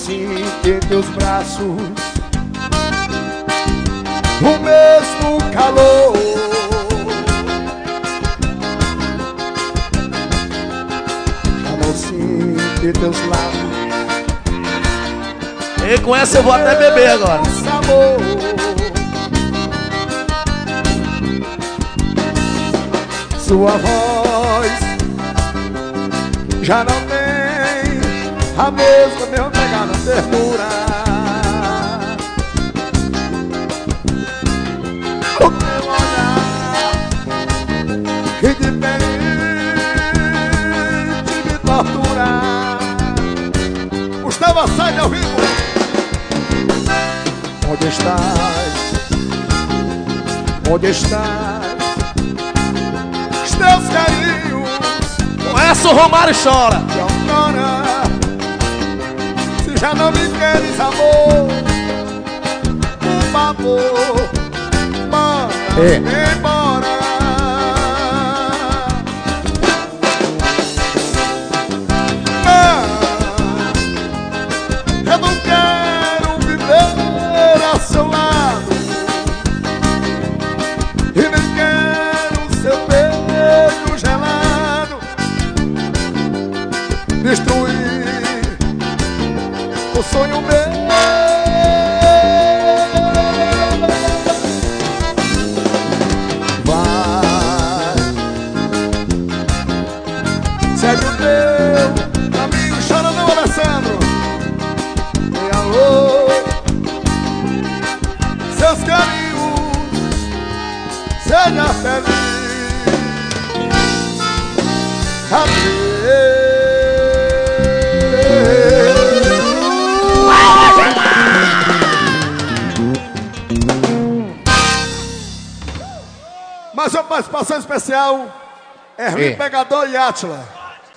sinto em teus braços o mesmo calor. Já não sinto em teus lábios. E com essa eu vou até beber agora. Sabor. Sua voz já não tem a mesma pegada, ternura. O teu olhar que de repente me tortura. Gustavo Assad ao vivo. Onde estás? Onde estás? Os teus carinhos. Com essa o Romário chora. E agora, se já não me queres, amor, por favor, manda-me embora. Eu não quero viver a seu lado e nem quero seu beijo gelado destruir o sonho meu. Vai, segue o teu caminho, chora não, Alessandro. E alô, seus carinhos, seja feliz. Mais uma participação especial, Erwin Pegador e Átila.